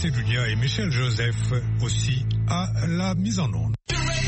Dunia et Michel Joseph aussi à la mise en onde.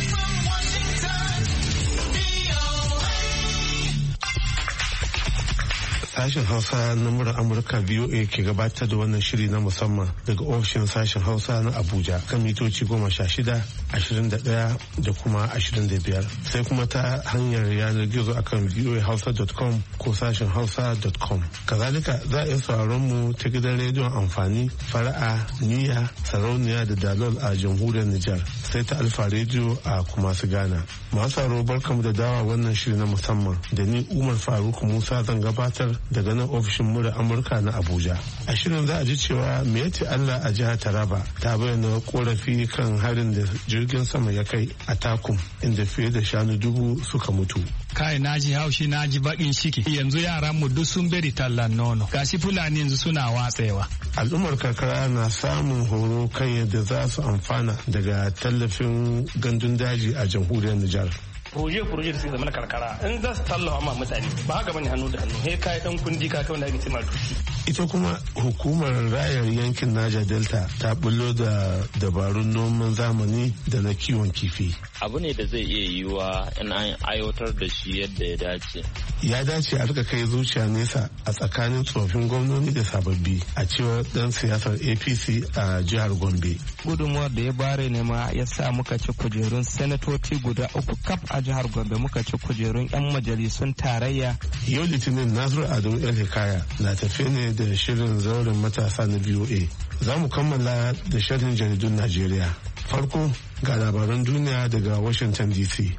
Sashen Hausa na murar Amurka VOA ke gabatar da wannan shiri na musamman daga ofishin sashen Hausa na Abuja kan mitoci 16, 21 da kuma 25. Sai kuma ta hanyar yanar gizo akan voahausa.com ko sashen hausa.com. Kazalika za a iya sauraron mu ta gidan rediyon amfani fara'a, niyya, sarauniya da dalol a jamhuriyar Nijar. Sai ta Alfa rediyo a kuma su Ghana. Masu sauraro barkamu da dawa wannan shiri na musamman da ni Umar Faruk Musa zan gabatar daga nan ofishin murar Amurka na Abuja. A shirin za a ji cewa Miyatti Allah a jihar Taraba ta bayyana korafi kan harin da jirgin sama ya kai a Takum inda fiye da shanu 1000 suka mutu. Kai naji haushi naji bakin ciki yanzu yaran mu duk sun bari tallan nono gashi fulani yanzu suna watsewa. Al'ummar karkara na samun horo kan yadda za su amfana daga tallafin gandun daji a jamhuriyar Nijar. Proje da suke zama na karkara in za su tallafa ma mutane ba haka bane hannu da hannu sai kai dan kundi ka kai wanda ake cewa dushi. Ita kuma hukumar rayar yankin Niger Delta ta bullo da dabarun noman zamani da na kiwon kifi. Abu ne da zai iya yiwuwa in an aiwatar da shi yadda ya dace. Ya dace a rika kai zuciya nesa a tsakanin tsofin gwamnoni da sababbi a cewar dan siyasar APC a jihar Gombe. Gudunmuwar da ya bare ne ma ya sa muka ci kujerun senatoci guda 3 kaf a jihar Gombe, muka ci kujerun 'yan majalisun tarayya. Yau Litinin Nasiru Adamu El Hikaya na tafe ne da shirin zauren matasa na VOA. Za mu kammala da shirin jaridun Najeriya. Farko ga labaran duniya daga Washington DC.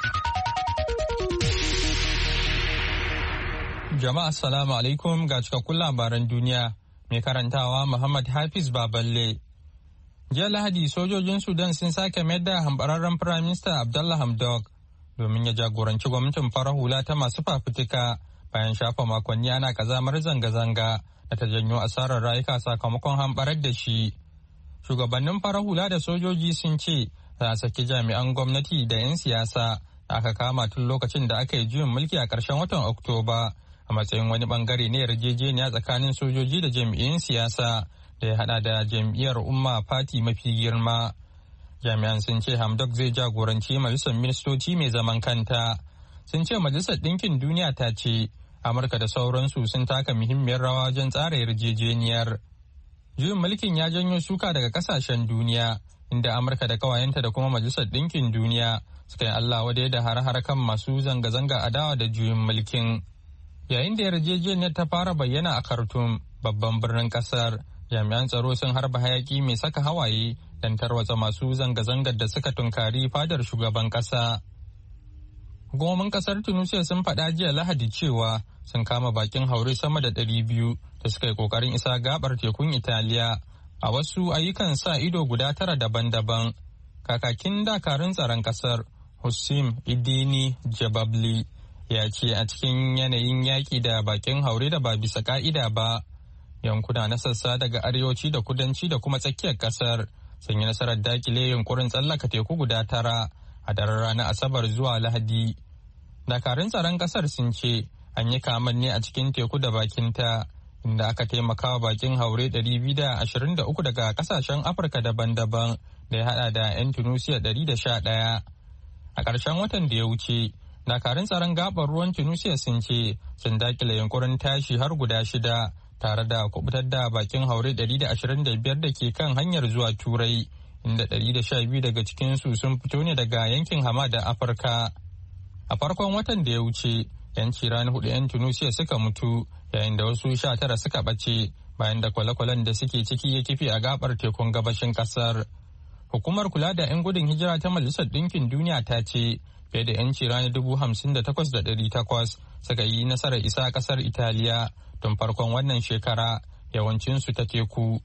Jama'a assalamu alaikum ga cikakkun labaran duniya mai karantawa Muhammad Hafiz Baballe. Jiya Lahadi sojojin Sudan sun sake mayar da hambararren Firaminista Abdullah Hamdok domin ya jagoranci gwamnatin farar hula ta masu fafutuka bayan shafa makonni ana kazamar zanga-zanga da ta janyo asarar rayuka sakamakon hambarar da shi. Shugabannin farar hula da sojoji sun ce za a saki jami'an gwamnati da 'yan siyasa da aka kama tun lokacin da aka yi juyin mulki a ƙarshen watan Oktoba a matsayin wani bangare ne yarjejeniya tsakanin sojoji da jam'iyyun siyasa da ya hada da jam'iyyar Umma Fati mafi girma. Jami'an sun ce Hamdok zai jagoranci majalisar ministoci mai zaman kanta. Sun ce majalisar ɗinkin duniya ta ce Amurka da sauransu sun taka muhimmiyar rawa wajen tsara yarjejeniyar. Juyin mulkin ya janyo suka daga kasashen duniya inda Amurka da kawayenta da kuma majalisar ɗinkin duniya suka yi Allah wadai da har-har kan masu zanga-zanga adawa da juyin mulkin. Yayin da yarjejeniyar ta fara bayyana a Khartoum, babban birnin kasar, jami'an tsaro sun harba hayaki mai saka hawaye don tarwatsa masu zanga-zangar da suka tunkari fadar shugaban kasa. Hukumomin kasar Tunisia sun faɗa jiya Lahadi cewa sun kama bakin haure sama da 200 da suka yi kokarin isa gabar tekun Italiya a wasu ayyukan sa ido guda 9 daban-daban. Kakakin dakarun tsaron kasar Hussein Idini Jababli ya ce a cikin yanayin yaƙi da bakin haure da ba bisa ka'ida ba, yankuna na sassa daga arewaci da kudanci da kuma tsakiyar kasar sun yi nasarar dakile yunkurin tsallaka teku guda 9 a daren ranar Asabar zuwa Lahadi. Dakarun tsaron kasar sun ce an yi kaman ne a cikin teku da bakinta inda aka taimaka wa bakin haure 223 daga kasashen Afirka daban-daban da ya hada da 'yan Tunisia 111. A ƙarshen watan da ya wuce, dakarun tsaron gabar ruwan Tunisia sun ce sun dakile yunkurin tashi har guda 6 tare da kubutar da bakin haure 125 da ke kan hanyar zuwa Turai, inda 112 daga cikinsu sun fito ne daga yankin Hamada Afirka. A farkon watan da ya wuce, 'yan cirani 4 'yan Tunisia suka mutu yayin da wasu 19 suka ɓace bayan da kwale-kwalen da suke ciki ya kife a gabar tekun gabashin ƙasar. Hukumar kula da 'yan gudun hijira ta Majalisar Ɗinkin Duniya ta ce fiye da 'yan cirani 58,800 suka yi nasarar isa ƙasar Italiya tun farkon wannan shekara, yawancinsu ta teku.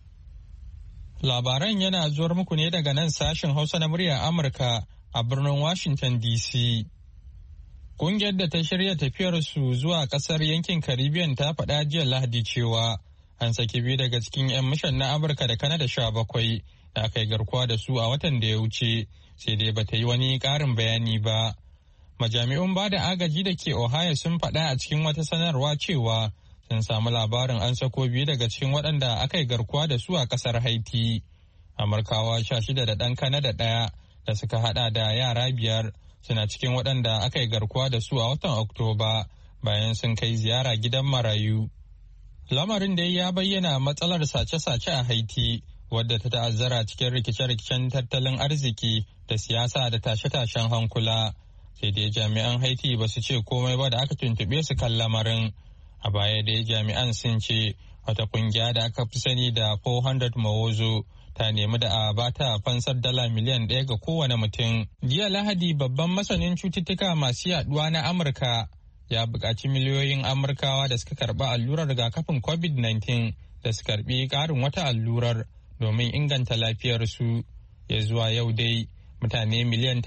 Labaran yana zuwar muku ne daga nan sashen Hausa na muryar Amurka a birnin Washington DC. Kungiyar da ta shirya tafiyarsu zuwa kasar yankin Caribbean ta faɗa jiya Lahadi cewa an saki 2 daga cikin 'yan mishan na Amurka da Kanada 17 da aka yi garkuwa da su a watan da ya wuce, sai dai bata yi wani ƙarin bayani ba. Majami'un ba da agaji da ke Ohio sun faɗa a cikin wata sanarwa cewa sun samu labarin an sako 2 daga cikin waɗanda aka yi garkuwa da su a ƙasar Haiti. Amurkawa 16 da ɗan Kanada 1 da suka haɗa da yara 5 suna cikin waɗanda aka yi garkuwa da su a watan Oktoba bayan sun kai ziyara gidan marayu. Lamarin da ya bayyana matsalar sace-sace a Haiti, wadda ta ta'azzara cikin rikice-rikicen tattalin arziki da siyasa da tashe-tashen hankula. Sai dai jami'an Haiti ba su ce komai ba da aka tuntuɓe su kan lamarin. A baya dai jami'an sun ce wata kungiya da aka fi sani da 400 Mawozo ta nemi da a bata fansar $1 miliyan ga kowane mutum. Jiya Lahadi babban masanin cututtuka masu yaduwa na Amurka ya buƙaci miliyoyin Amurkawa da suka karɓi allurar rigakafin COVID-19 da su karɓi ƙarin wata allurar domin inganta lafiyarsu. Ya zuwa yau dai mutane miliyan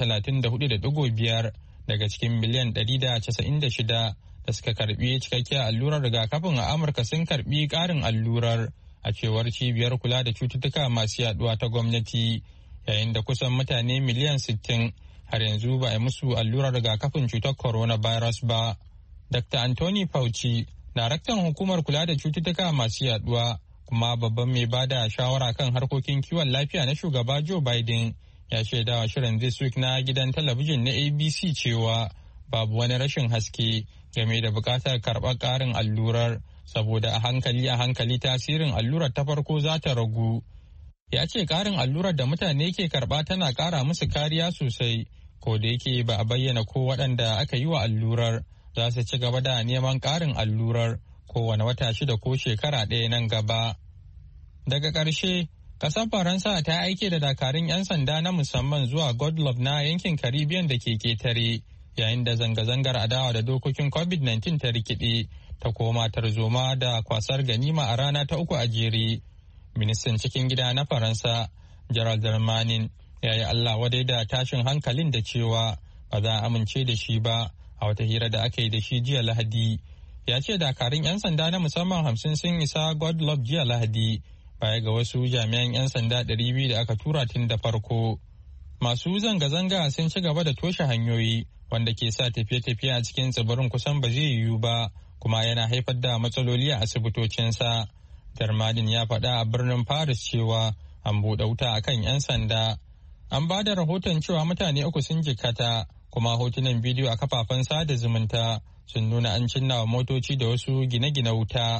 34.5 daga cikin miliyan 196 da suka karɓi cikakkiyar allurar rigakafin a Amurka sun karɓi ƙarin allurar, a cewar cibiyar kula da cututtuka masu yaduwa ta gwamnati, yayin da kusan mutane miliyan 60 har yanzu ba a musu allurar rigakafin cutar coronavirus ba. Dr. Anthony Fauci, daraktan hukumar kula da cututtuka masu yaduwa kuma babban mai bada shawara kan harkokin kiwon lafiya na shugaba Joe Biden, ya shaidawa shirin This Week na gidan talabijin na ABC cewa babu wani rashin haske game da bukatar karɓar ƙarin allurar, saboda a hankali tasirin allurar ta farko za ta ragu. Ya ce ƙarin allurar da mutane ke karɓa tana ƙara musu kariya sosai, ko da yake ba a bayyana ko waɗanda aka yi wa allurar za su ci gaba da neman ƙarin allurar kowane wata 6 ko shekara 1 nan gaba. Daga ƙarshe, ƙasar Faransa ta aike da dakarun 'yan sanda na musamman zuwa Guadeloupe na yankin Caribbean da ke ketare, yayin da zanga-zangar adawa da dokokin COVID-19 ta rikide ta koma tarzoma da kwasar ganima a rana ta 3 a jere. Ministan cikin gida na Faransa, Gerald Darmanin, ya yi Allah wadai da tashin hankalin da cewa ba za a amince da shi ba. A wata hira da aka yi da shi jiya Lahadi, ya ce dakarun 'yan sanda na musamman 50 sun isa Guadeloupe jiya Lahadi, baya ga wasu jami'an 'yan sanda 200 da aka tura tun da farko. Masu zanga-zanga sun ci gaba da toshe hanyoyi, wanda ke sa tafiye-tafiye a cikin tsibirin kusan ba zai yiwu ba, kuma yana haifar da matsaloli a asibitocinsa. Darmadin ya faɗa a birnin Paris cewa an buɗe wuta a kan 'yan sanda. An ba da rahoton cewa mutane 3 sun jikkata, kuma hotunan bidiyo a kafafen sada zumunta sun nuna an cinna wa motoci da wasu gine-gine wuta.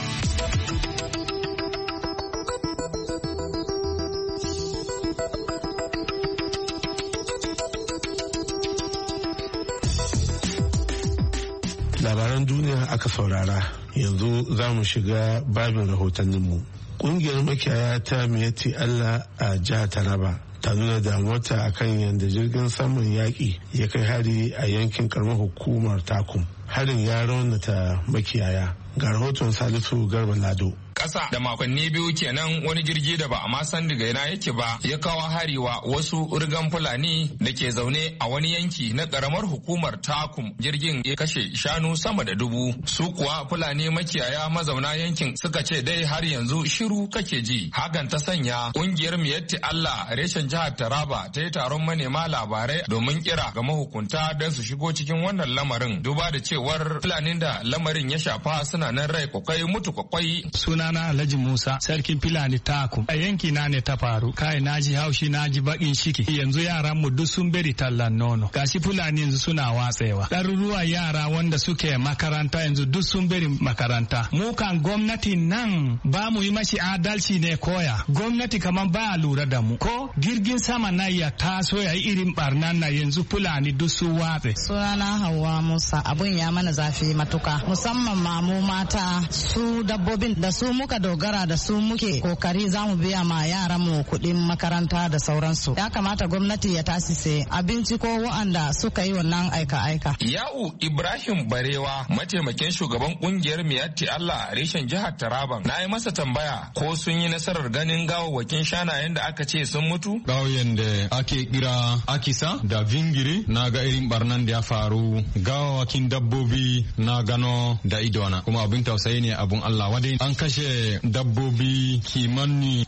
Labaran duniya aka saurara, yanzu za mu shiga babin rahotanninmu. Ƙungiyar makiyaya ta Miyetti Allah a jihar Taraba ta nuna damuwarta akan yadda jirgin saman yaƙi ya kai hari a yankin karamar hukumar Takum. Harin ya raunata makiyaya. Ga rahoton Salisu Garba Lado. Ƙasa da makonni 2 kenan wani jirgi da ba a ma san daga ina yake ba ya kawo hari wa wasu rigan Fulani da ke zaune a wani yanki na ƙaramar hukumar Takum. Jirgin ya kashe shanu sama da 1000. Su kuwa Fulani makiyaya mazauna yankin suka ce dai har yanzu shiru kake ji. Hakan ta sanya ƙungiyar Miyetti Allah reshen jihar Taraba ta yi taron manema labarai domin kira ga mahukunta don su shigo cikin wannan lamarin, duba da cewar Fulanin da lamarin ya shafa suna nan rai kwakwai mutu kwakwai. Sunana Alhaji Musa, sarkin Fulani Takum. A yanki na ne ta faru. Kai naji haushi, naji bakin ciki. Yanzu yaran mu duk sun bari tallan nono. Gashi Fulani yanzu suna watsewa. Ɗaruruwa yara wanda suke makaranta yanzu duk sun bari makaranta. Mu kan gwamnati nan ba mu yi mashi adalci ne koya. Gwamnati kaman ba a lura da mu. Ko jirgin sama na ya taso ya yi irin barnan na yanzu Fulani duk su watse. Sunana Hauwa Musa, abun ya mana zafi matuka. Musamman ma mu mata, su dabbobin da su muka dogara da su muke kokari za mu biya ma yaran mu kuɗin makaranta da sauransu. Ya kamata gwamnati ya tasise abinci ko wa'anda suka yi wannan aika-aika. Ya'u Ibrahim Barewa, mataimakin shugaban kungiyar Miyetti Allah reshen jihar Taraban, na yi masa tambaya ko sun yi nasarar ganin gawawwakin shanayen da aka ce sun mutu. Gawayen da ake kira Akisa da Vingiri na ga irin barnan da ya faru. Gawawwakin dabbobi na gano da idona, kuma abin tausayi ne abun Allah wadai. An kashe kashe dabbobi kimanin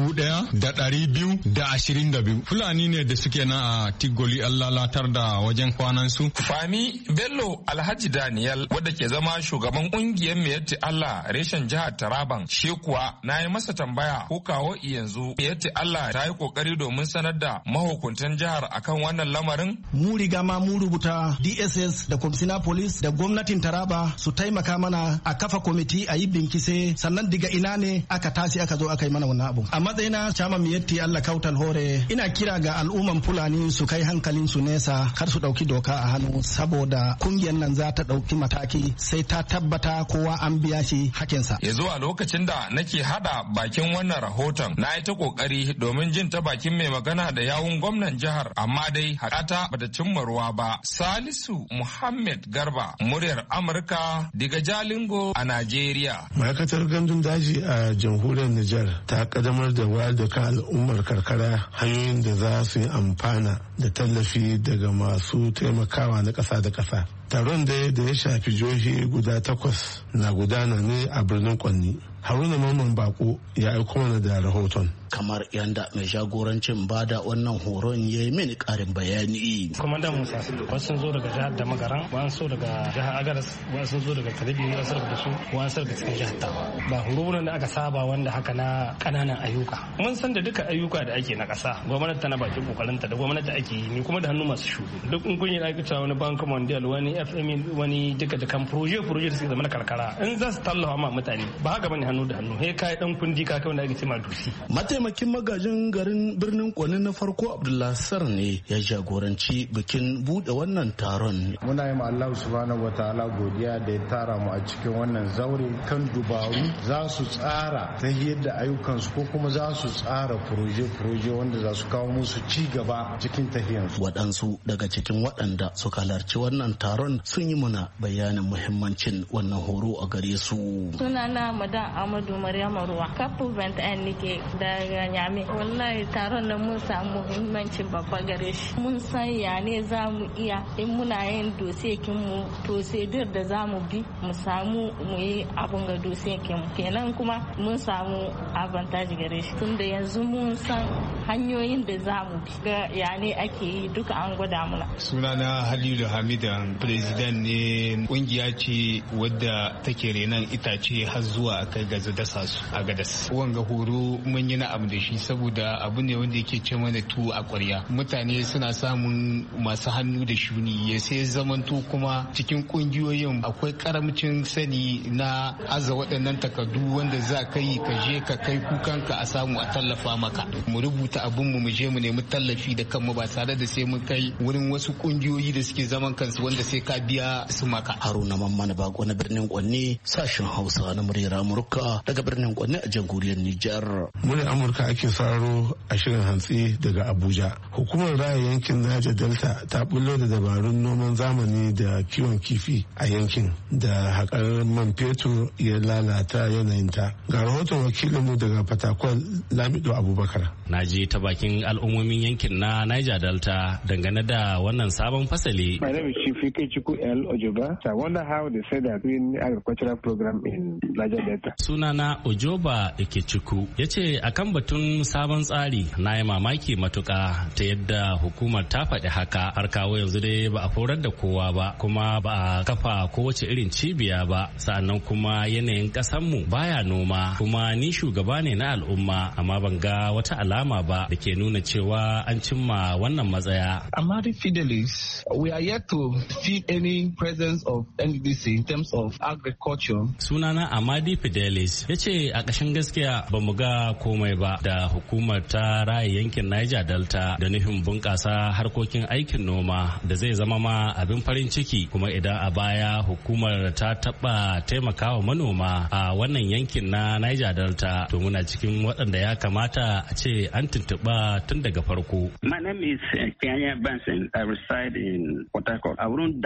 1,222. Fulani ne da suke na a Tigoli an lalatar da wajen kwanansu. Fami Bello Alhaji Daniel wadda ke zama shugaban kungiyar Miyatti Allah reshen jihar Taraban shi kuwa na yi masa tambaya ko kawo yanzu Miyatti Allah ta yi kokari domin sanar da mahukuntan jihar akan wannan lamarin. Mu riga ma mu rubuta DSS da Komsina Police da gwamnatin Taraba su taimaka mana a kafa kwamiti a yi binkise sannan diga ina ne aka tasi aka zo aka yi mana wannan abu. A matsayina Chairman Miyatti Allah Kautal Hore ina kira ga al'umman Fulani su kai hankalin su nesa kar su dauki doka a hannu saboda kungiyar nan za ta dauki mataki sai ta tabbata kowa an biya shi hakinsa. Ya zuwa lokacin da nake hada bakin wannan rahoton na yi ta kokari domin jin ta bakin mai magana da yawun gwamnan jihar amma dai hakata bata cimma ruwa ba. Salisu Muhammad Garba muryar Amurka daga Jalingo a Najeriya. Ma'aikatar gandun daji a jamhuriyar Nijar ta kaddamar da wayar da kan al'ummar karkara hanyoyin da za su yi amfana da tallafi daga masu taimakawa na ƙasa da ƙasa. Taron da ya shafi jihohi guda 8 na gudana ne a birnin Kwanni. Haruna Mamman Bako ya aiko mana da rahoton. Kamar yanda mai jagorancin bada wannan horon ya yi mini karin bayani. Kwamandan Musa, wasu sun zo daga jihar Damagaran, wasu daga jihar Agadas, wasu sun zo daga Kalibi, wasu daga su, wasu daga cikin jihar Tawa. Ba horo da aka saba wanda haka na kananan ayyuka. Mun san da duka ayyuka da ake na ƙasa, gwamnati tana bakin kokarinta da gwamnati ake yi, ni kuma da hannu masu shugu. Duk in kun yi aikata wani Bank Mondial, wani FM, wani duka da kan proje da suke zama na karkara. In za su tallafa ma mutane, ba haka bane hannu da hannu. He kai dan kundi ka kai wanda ake cewa dusi. Mataimakin magajin garin birnin Kwani na farko Abdullahi Sar ne ya jagoranci bikin bude wannan taron. Muna yi ma Allah subhanahu wataala godiya da ya tara mu a cikin wannan zaure kan dubaru za su tsara ta yadda ayyukansu ko kuma za su tsara proje wanda za su kawo musu ci gaba cikin tahiyansu. Waɗansu daga cikin waɗanda suka halarci wannan taron sun yi muna bayanin muhimmancin wannan horo a gare su. Sunana Madan Amadu Maryama Ruwa, kafu 21 nike daga Nyame. Wallahi taron da mun samu muhimmancin babba gare shi. Mun san ya ne za mu iya in muna yin dosiyekin mu procedure da za mu bi mu samu mu yi abun ga dosiyekin mu. Kenan kuma mun samu advantage gare shi tunda yanzu mun san hanyoyin da za mu bi ga ya ne ake yi duka an gwada muna. Sunana Halilu Hamidan, president ne kungiya ce wadda take renan itace har zuwa a kai ga dasa su a gadas. Wanga horo mun yi na'am da shi saboda abu ne wanda yake ce mana tu a ƙwarya. Mutane suna samun masu hannu da shuni ya sai zamanto kuma cikin kungiyoyin akwai karamcin sani na aza waɗannan takardu wanda za ka yi ka je ka kai kukanka a samu a tallafa maka. Mu rubuta abun mu je mu nemi tallafi da kanmu ba tare da sai mun kai wurin wasu kungiyoyi da suke zaman kansu wanda sai ka biya su maka. Haruna Mamman Bako na birnin Kwanne, sashen Hausa na muryar Amurka daga birnin Kwanne a jamhuriyar Nijar. Muryar Amurka ake sauraro a shirin hantsi daga Abuja. Hukumar raya yankin Niger Delta ta bullo da dabarun noman zamani da kiwon kifi a yankin da haƙar man fetur ya lalata yanayinta. Ga rahoton wakilinmu daga Fatakwal Lamido Abubakar. Na je ta bakin al'ummomin yankin na Niger Delta dangane da wannan sabon fasali. My name is Chief Ikechukwu L. Ojoba. So I wonder how they say that in agricultural program in Niger Delta. Sunana Ojoba Ikechukwu ya ce akan batun sabon tsari na yi mamaki matuka ta yadda hukumar ta faɗi haka har kawo yanzu dai ba a horar da kowa ba kuma ba a kafa kowace irin cibiya ba sa'annan kuma yanayin ƙasanmu baya noma kuma ni shugaba ne na al'umma amma ban ga wata alama ba da ke nuna cewa an cimma wannan matsaya. Amadi Fidelis, we are yet to see any presence of NDC in terms of agriculture. Sunana Amadi Fidelis ya ce a ƙashin gaskiya ba mu ga komai ba da hukumar ta raya yankin Niger Delta da nufin bunƙasa harkokin aikin noma da zai zama ma abin farin ciki kuma idan a baya hukumar ta taɓa taimakawa manoma a wannan yankin na Niger Delta to muna cikin waɗanda ya kamata a ce an tuntuɓa tun daga farko. My name is Kenya Benson. I reside in Port Harcourt. I wouldn't doubt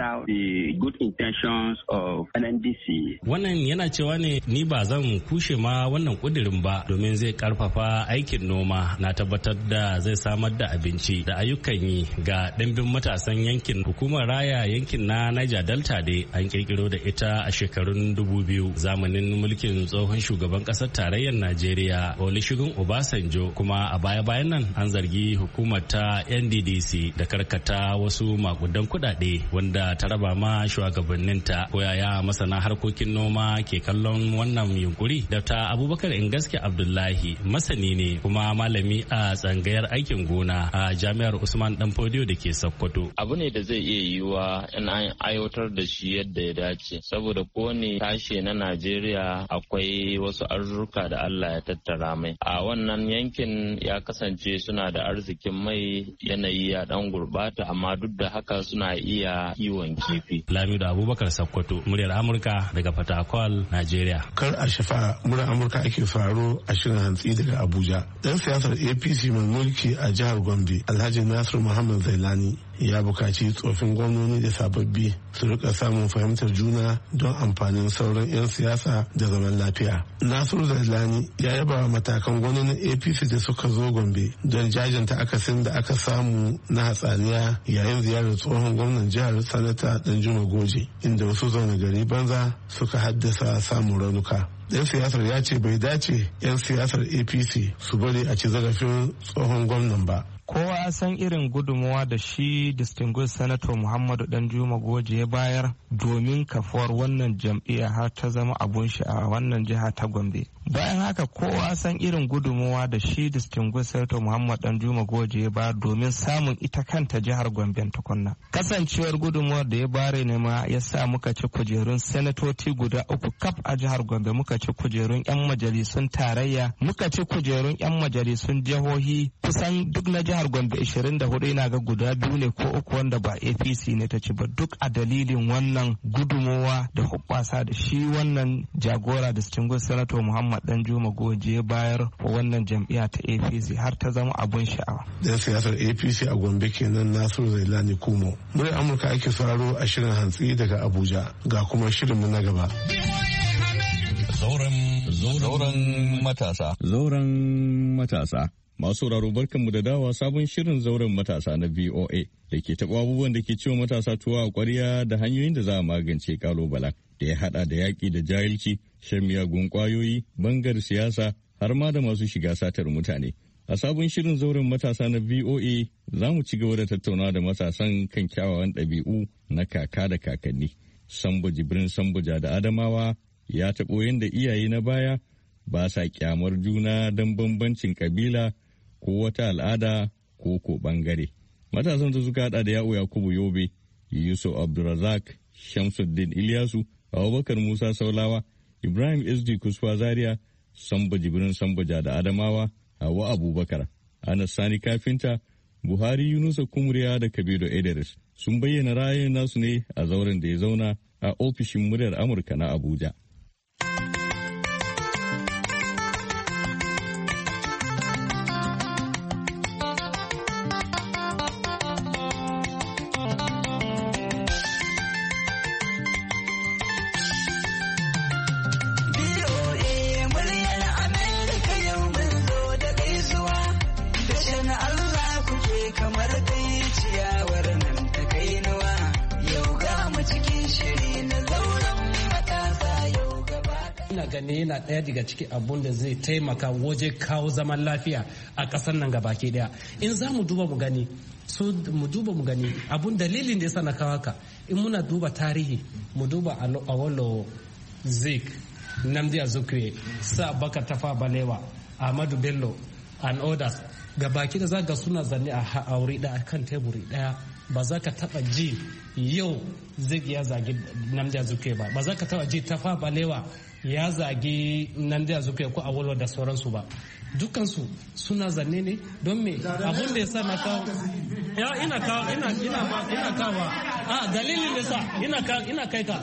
about the good intentions of NNDC. Wannan yana cewa ne ni ba zan kushe ma wannan kudirin ba domin zai karfafa aikin noma na tabbatar da zai samar da abinci da ayyukan yi ga ɗimbin matasan yankin. Hukumar raya yankin na Niger Delta dai an kirkiro da ita a shekarun 2000 zamanin mulkin tsohon shugaban ƙasar tarayyar Najeriya Olusegun Obasanjo, kuma a baya-bayan nan an zargi hukumar ta NDDC da karkata wasu makudan kudade wanda ta raba ma shugabanninta. Koyaya masana harkokin noma ke kallon wannan yunkuri? Dr. Abubakar Ingaske Abdullahi masani ne kuma malami a tsangayar aikin gona a Jami'ar Usman Danfodiyo da ke Sokoto. Abu ne da zai iya yiwuwa in an aiwatar da shi yadda ya dace, saboda kowane tashe na Najeriya akwai wasu arzuka da Allah ya tattara mai. A wannan yankin ya kasance suna da arzikin mai, yanayi ya dan gurbata, amma duk da haka suna iya kiwon kifi. Lamido Abubakar Sokoto, muryar Amurka daga Fatakwal, Najeriya. Kar a shafa, muryar Amurka ake faro a shirin hantsi daga Abuja. Dan siyasar APC mai mulki a jihar Gombe, Alhaji Nasiru Muhammad Zailani, ya bukaci tsofin gwamnoni da sababbi su rika samun fahimtar juna don amfanin sauran 'yan siyasa da zaman lafiya. Nasiru Zailani ya yaba matakan gwamnonin APC da suka zo Gombe don jajanta akasin da aka samu na hatsaniya yayin ziyarar tsohon gwamnan jihar Sanata Danjuma Goje, inda wasu zaune gari banza suka haddasa samun raunuka. Dan siyasar ya ce bai dace 'yan siyasar APC su bari a ci zarafin tsohon gwamnan ba. Kowa san irin gudunmawa da shi distinguished senator Muhammadu Danjuma Goje ya bayar domin kafuwar wannan jam'iyya har ta zama abun sha'awa wannan jiha ta Gombe. Bayan haka kowa san irin gudunmawa da shi distinguished senator Muhammadu Danjuma Goje ya bayar domin samun ita kanta jihar Gombe tukunna. Kasancewar gudunmawar da ya bare ne ma ya sa muka ci kujerun senatoci guda 3 kaf a jihar Gombe, muka ci kujerun 'yan majalisun tarayya, muka ci kujerun 'yan majalisun jihohi, kusan duk na jihar Gombe 24 ina ga guda 2 ne ko 3 wanda ba APC ne ta ci ba, duk a dalilin wannan gudumowa da hubbasa da shi wannan jagora distinguished senator Muhammad Danjuma Goje ya bayar wa wannan jam'iyya ta APC har ta zama abun sha'awa. Dan siyasar APC a Gombe kenan Nasiru Zailani Kumo. Muryar Amurka ake sauraro a shirin hantsi daga Abuja, ga kuma shirinmu na gaba. Zauren matasa. Zauren matasa. Masu sauraro barkanmu da dawa sabon shirin zauren matasa na VOA da ke taɓa abubuwan da ke ciwo matasa tuwa a ƙwarya da hanyoyin da za a magance ƙalubalen da ya haɗa da yaƙi da jahilci, shan miyagun ƙwayoyi, bangar siyasa har ma da masu shiga satar mutane. A sabon shirin zauren matasa na VOA za mu ci gaba da tattaunawa da matasan kan kyawawan ɗabi'u na kaka da kakanni. Sambo Jibrin Sambuja da Adamawa ya taɓo yadda iyaye na baya ba sa kyamar juna don bambancin kabila ko wata al'ada ko ko bangare. Matasan da suka hada da Ya'u Yakubu Yobe, Yusuf Abdulrazak, Shamsuddin Ilyasu, Abubakar Musa Saulawa, Ibrahim SD Kuswa Zaria, Sambo Jibrin Sambuja da Adamawa, Hawa Abubakar, Anas Sani Kafinta, Buhari Yunusa Kumriya da Kabiru Idris sun bayyana ra'ayin nasu ne a zauren da ya zauna a ofishin muryar Amurka na Abuja. gani yana ɗaya daga cikin abun da zai taimaka waje kawo zaman lafiya a ƙasar nan gabaki daya. In za mu duba mu gani abun dalilin da ya sana kawo haka, in muna duba tarihi mu duba Awolo, Zik, Nnamdi Azikiwe, Sir Bakar Tafawa Balewa, Ahmadu Bello and others gabaki da zaga suna zanne a wuri ɗaya kan teburi ɗaya. Ba za ka taba ji yau Zik ya zagi Nnamdi Azikiwe ba za ka taba ji Tafawa Balewa ya zagi Nnamdi Azikiwe ko Awolo da sauransu ba. Dukansu suna zanne ne don me abun da ya sa na kawo ina kawo dalilin da sa ina kai ka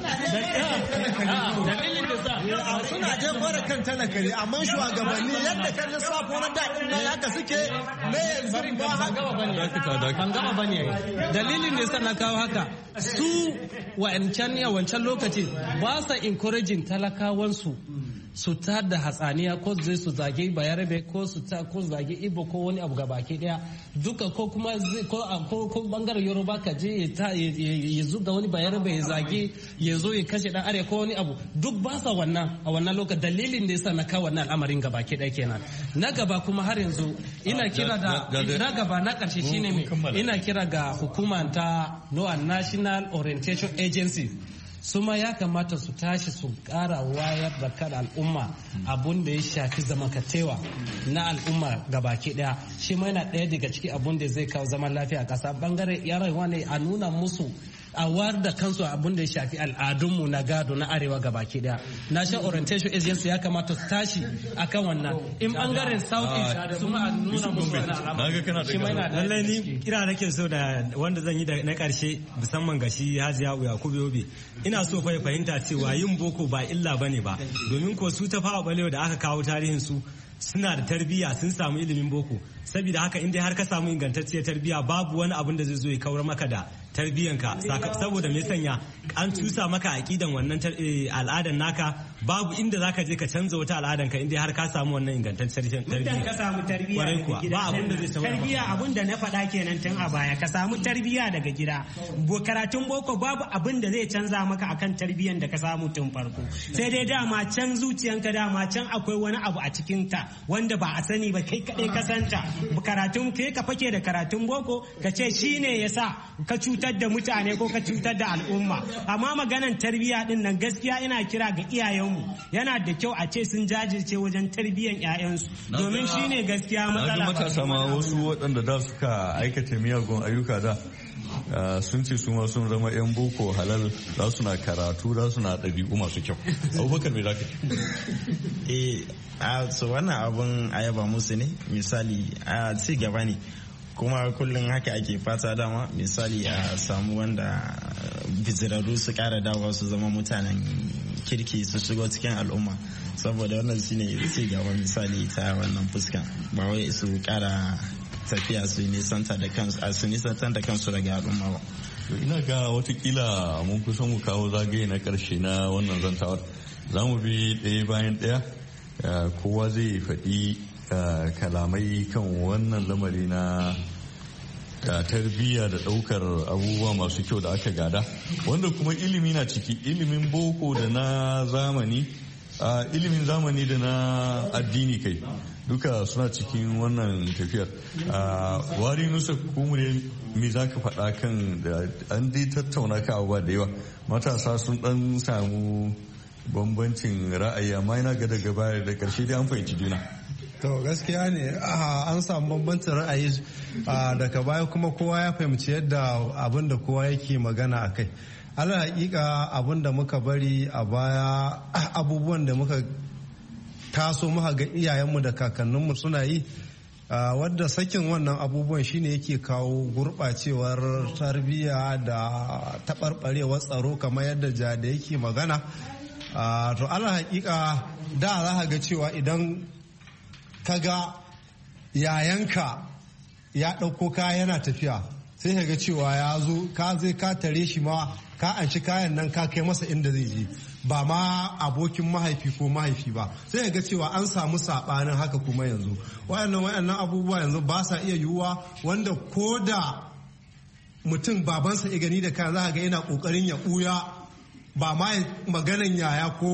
dalilin da sa suna jefo da kan talaka ne amma shugabanni yadda kan lissafo na daɗin nan haka suke na yanzu ba haka ban gama bane dalilin da sa na kawo haka su wancan lokaci ba sa encouraging talakawansu su tar da hatsaniya ko zai su zage bayarabe ko su zage ibo ko wani abu ga baki daya duka ko kuma ko bangaren yoruba ka je ya zuga wani bayarabe ya zage ya zo ya kashe dan arewa ko wani abu duk ba sa wannan a wannan lokacin dalilin da yasa na kawo wannan al'amarin ga baki daya kenan na gaba kuma har yanzu ina kira da na gaba na karshe shine me ina kira ga hukuma ta National Orientation Agency su ma ya kamata su tashi su kara wayar da kan al'umma abun da ya shafi zamantakewa na al'umma gabaki daya shi ma yana daya daga ciki abun da zai kawo zaman lafiya a kasa bangare yaran ne a nuna musu a wayar da kansu abun da ya shafi al'adunmu na gado na arewa gabaki daya National Orientation Agency ya kamata su tashi akan wannan in bangaren South East su ma nuna musu lallai ni kira nake so da wanda zan yi na karshe musamman ga shi Hajiya Yakubu Yobe ina so fa fahimta cewa yin boko ba illa bane ba domin ko su ta fawa balewa da aka kawo tarihin su suna da tarbiyya sun samu ilimin boko saboda haka in dai har ka samu ingantacciyar tarbiyya babu wani abin da zai zo ya kawar maka da tarbiyyanka saboda me sanya an cusa maka aqidan wannan al'adan naka babu inda zaka je ka canza wata al'adan ka in dai har ka samu wannan ingantacciyar tarbiyya ka samu tarbiyya daga gida ba abin da zai samu tarbiyya abin da na faɗa kenan tun a baya ka samu tarbiyya daga gida karatun boko babu abin da zai canza maka akan tarbiyyan da ka samu tun farko sai dai dama can zuciyanka dama can akwai wani abu a cikin ta wanda ba a sani ba kai kadai ka santa karatun kai ka fake da karatun boko ka ce shine yasa ka cutar da mutane ko ka cutar da al'umma amma maganan tarbiyya din nan gaskiya ina kira ga iyayenmu yana da kyau a ce sun jajirce wajen tarbiyyan 'ya'yansu domin shine gaskiya matsala matasa ma wasu waɗanda da suka aikata miyagun ayyuka da sun ce su ma sun zama 'yan boko halal za su na karatu za su na ɗabi'u masu kyau abubakar mai zaka so wannan abun ayaba musu ne misali a ci gaba ne kuma kullum haka ake fata dama misali a samu wanda bizirarru su kara dawa su zama mutanen kirki su shigo cikin al'umma saboda wannan shine ci gaba misali ta wannan fuska ba wai su kara tafiya su nisantar da kansu daga al'umma ba ina ga watakila mun kusan mu kawo zagaye na karshe na wannan zantawar za mu bi ɗaya bayan ɗaya kowa zai faɗi kalamai kan wannan lamari na tarbiyya da ɗaukar abubuwa masu kyau da aka gada wanda kuma ilimi na ciki ilimin boko da na zamani ilimin zamani da na addini kai duka suna cikin wannan tafiyar wari nusa kumure me za ka faɗa kan da an dai tattauna ka abubuwa da yawa matasa sun ɗan samu bambancin ra'ayi amma yana ga daga baya da ƙarshe dai an fahimci juna to gaskiya ne an samu bambancin ra'ayi daga baya kuma kowa ya fahimci yadda abin da kowa yake magana a kai ala hakika abin da muka bari a baya abubuwan da muka taso muka ga iyayenmu da kakanninmu suna yi wadda sakin wannan abubuwan shine yake kawo gurɓacewar tarbiyya da taɓarɓarewar tsaro kamar yadda da yake magana to ala hakika da za ga cewa idan kaga yayanka ya ɗauko kaya yana tafiya sai ka ga cewa ya zo ka zai ka tare shi ma ka anshi kayan nan ka kai masa inda zai je ba ma abokin mahaifi ko mahaifi ba sai ka ga cewa an samu saɓanin haka kuma yanzu wayannan abubuwa yanzu ba sa iya yiwuwa wanda ko da mutum babansa ya gani da kayan za ka ga yana ƙoƙarin ya ɓuya ba ma maganan yaya ko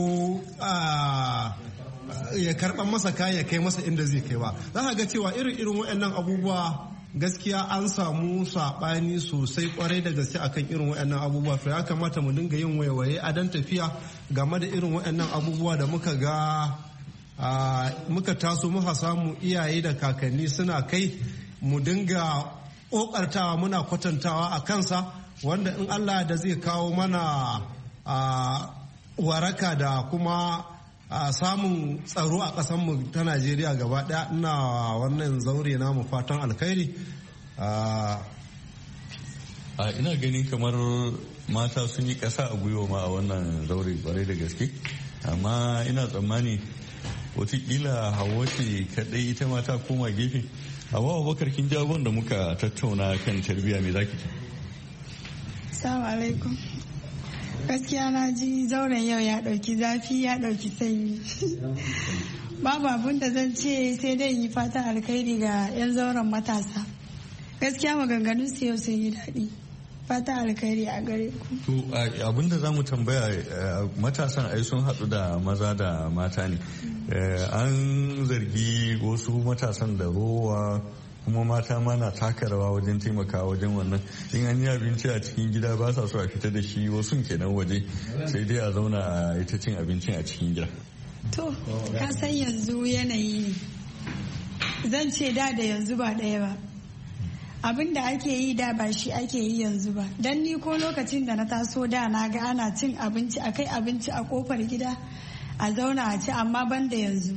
ya karɓar masa kayan ya kai masa inda zai kai ba za ka ga cewa irin waɗannan abubuwa gaskiya an samu saɓani sosai kwarai da gaske akan irin waɗannan abubuwa to ya kamata mu dinga yin waiwaye a dan tafiya game da irin waɗannan abubuwa da muka ga muka taso muka samu iyaye da kakanni suna kai mu dinga ƙoƙartawa muna kwatantawa a kansa wanda in Allah da zai kawo mana waraka da kuma samun tsaro a ƙasanmu ta Najeriya gaba ɗaya ina wannan zaure namu fatan alkhairi ina ganin kamar mata sun yi ƙasa a gwiwa ma a wannan zaure kwarai da gaske, amma ina tsammani watakila Hauwa ce kaɗai ita mata koma gefe. Hauwa Abubakar, kin ji abin da muka tattauna kan tarbiyya, me zaki ce? Assalamu alaikum. Gaskiya na ji zauren yau ya ɗauki zafi ya ɗauki sanyi. Babu abin da zan ce sai dai yi fatan alkhairi ga 'yan zauren matasa. Gaskiya maganganun su yau sun yi daɗi. Fatan alkhairi a gare ku. To abin da za mu tambaya, matasan ai sun haɗu da maza da mata ne. An zargi wasu matasan da rowa, kuma mata ma na taka rawa wajen taimakawa wajen wannan. In an yi abinci a cikin gida ba sa so a fita da shi, wasu kenan waje, sai dai a zauna a ita cin abincin a cikin gida. To, ka san yanzu yanayi ne. Zan ce da yanzu ba ɗaya ba. Abin da ake yi da ba shi ake yi yanzu ba. Dan ni ko lokacin da na taso da na ga ana cin abinci, akai abinci a kofar gida a zauna a ci, amma ban da yanzu.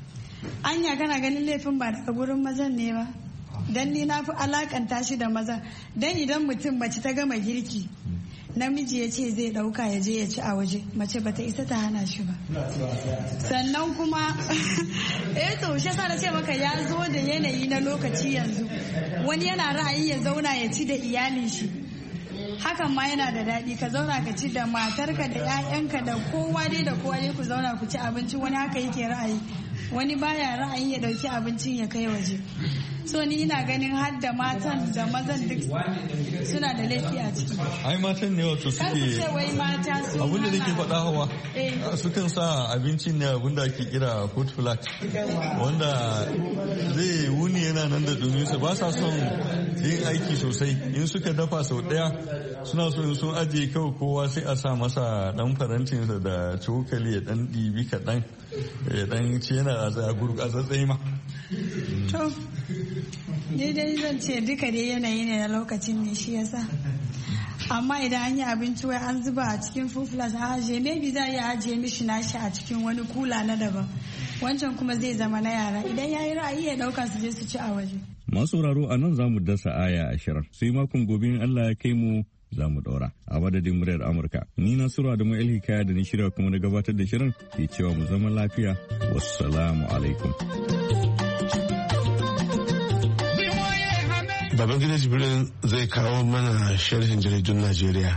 Anya kana ganin laifin ba daga gurin mazan ne ba? Dan ni na fi alakanta shi da mazan. Dan idan mutum mace ta gama girki, namiji ya ce zai dauka ya je ya ci a waje, mace bata isa ta hana shi ba. Sannan kuma to shi yasa na ce maka ya zo da yanayi na lokaci yanzu. Wani yana ra'ayi ya zauna ya ci da iyalin shi, hakan ma yana da daɗi. Ka zauna ka ci da matarka da 'ya'yanka da kowa dai da kowa dai ku zauna ku ci abinci. Wani haka yake ra'ayi, wani baya ra'ayi ya dauki abincin ya kai waje. So ni ina ganin har da matan da mazan duk suna da laifi a ciki. Ai matan ne wato suke abin da nake faɗa Hawa, sukan sa abincin ne abin da ake kira food flat, wanda zai wuni yana nan da domin su ba sa son yin aiki sosai. In suka dafa sau ɗaya suna so in sun ajiye kawai kowa sai a sa masa ɗan farantinsa da cokali ya ɗan ɗibi kaɗan ya ɗan ci yana a gurgurzatsai ma. To, daidai zan ce duka dai yanayi ne na lokacin ne shi yasa. Amma idan an yi abinci wai an zuba a cikin fufulas a ajiye, maybe za a iya ajiye mishi nashi a cikin wani kula na daban. Wancan kuma zai zama na yara, idan ya yi ra'ayi ya ɗauka su je su ci a waje. Masu sauraro a nan za mu dasa aya 20, sai makon gobe in Allah ya kai mu za mu ɗora. A madadin muryar Amurka, ni Nasiru Adamu El Hikaya da ni shirya kuma na gabatar da shirin ke cewa mu zama lafiya. Wassalamu alaikum. Babangida Jibril zai kawo mana sharhin jaridun Najeriya.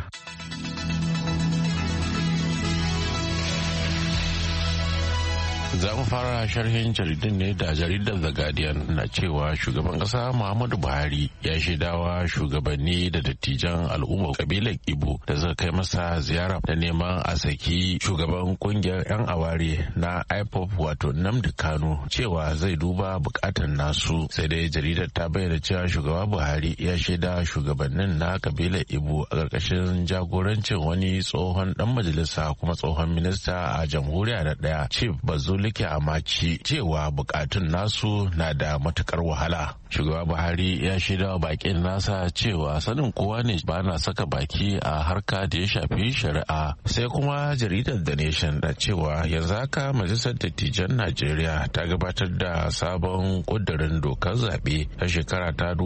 Za mu fara sharhin jaridun ne da jaridar The Guardian na cewa shugaban kasa Muhammadu Buhari ya shaidawa shugabanni da dattijan al'ummar kabilar Igbo da suka kai masa ziyara da neman a saki shugaban kungiyar 'yan aware na IPOB wato Nnamdi Kanu cewa zai duba bukatan nasu. Sai dai jaridar ta bayyana cewa shugaba Buhari ya shaida shugabannin na kabilar Igbo a ƙarƙashin jagorancin wani tsohon dan majalisa kuma tsohon minista a jamhuriya na ɗaya Chief Bazuli Amaki cewa bukatun nasu na da matukar wahala. Shugaba Buhari ya shaida wa bakin nasa cewa sanin kowa ne ba na saka baki a harka da ya shafi shari'a. Sai kuma jaridar The Nation da cewa yanzu haka majalisar dattijan Najeriya ta gabatar da sabon kudirin dokar zaɓe ta shekara ta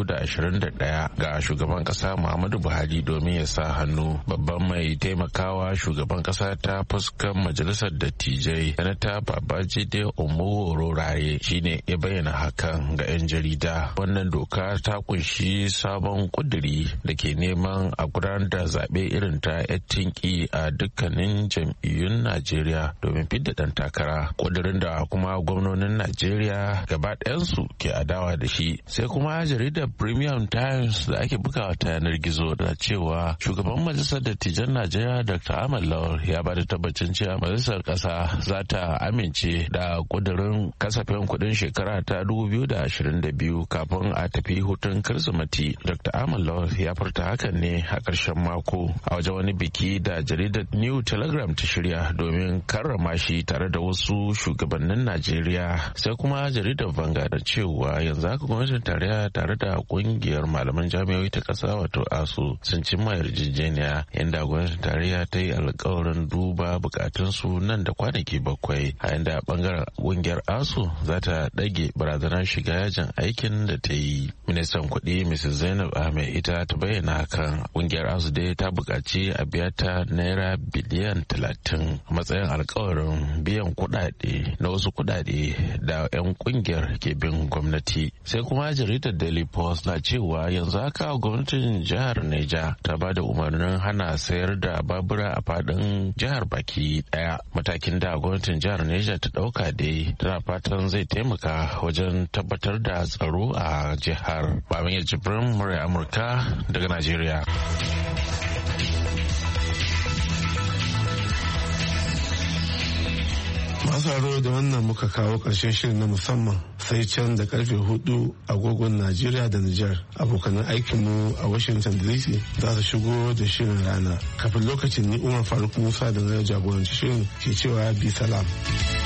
2021 ga shugaban ƙasa Muhammadu Buhari domin ya sa hannu. Babban mai taimakawa shugaban ƙasa ta fuskar majalisar dattijai Sanata Babajide Omowororaye shine ya bayyana hakan ga 'yan jarida. Wannan doka ta kunshi sabon kuduri da ke neman a gudanar da zaɓe irin ta tinki a dukkanin jam'iyyun Najeriya domin fidda ɗan takara. Kudurin da kuma gwamnonin Najeriya gaba ɗayansu ke adawa da shi. Sai kuma jaridar Premium Times da ake bugawa ta yanar gizo da cewa shugaban majalisar dattijan Najeriya Dr. Ahmed Lawal ya ba da tabbacin cewa majalisar ƙasa za ta amince da kudirin kasafin kudin shekara ta 2022 kafin a tafi hutun kirsimati. Dr. Ahmed Lawal ya furta hakan ne a ƙarshen mako a wajen wani biki da jaridar New Telegram ta shirya domin karrama shi tare da wasu shugabannin Najeriya. Sai kuma jaridar Vanguard da cewa yanzu haka gwamnatin tarayya tare da kungiyar malaman jami'o'i ta ƙasa wato ASU sun cimma yarjejeniya inda gwamnatin tarayya ta yi alkawarin duba bukatunsu nan da kwanaki 7. a inda bangaren kungiyar asu za ta ɗage barazanar shiga yajin aikin da ta yi. Ministan kuɗi Mrs. Zainab Ahmed ita ta bayyana hakan. Kungiyar asu dai ta buƙaci a biya ta naira biliyan 30 a matsayin alkawarin biyan kuɗaɗe na wasu kuɗaɗe da 'yan kungiyar ke bin gwamnati. Sai kuma jaridar Daily Post na cewa yanzu haka gwamnatin jihar Neja ta ba da umarnin hana sayar da babura a faɗin jihar baki ɗaya. Matakin da gwamnatin jihar Neja ta ɗauka dai tana fatan zai taimaka wajen tabbatar da tsaro a jihar. Babin ya Jibrin murya Amurka daga Najeriya. Masu aro da wannan muka kawo ƙarshen shirin na musamman, sai can da karfe 4 agogon Najeriya da Nijar abokanan aikinmu a Washington DC za su shigo da shirin rana. Kafin lokacin ni Umar Faruk Musa da na jagoranci shirin ke cewa bi salam.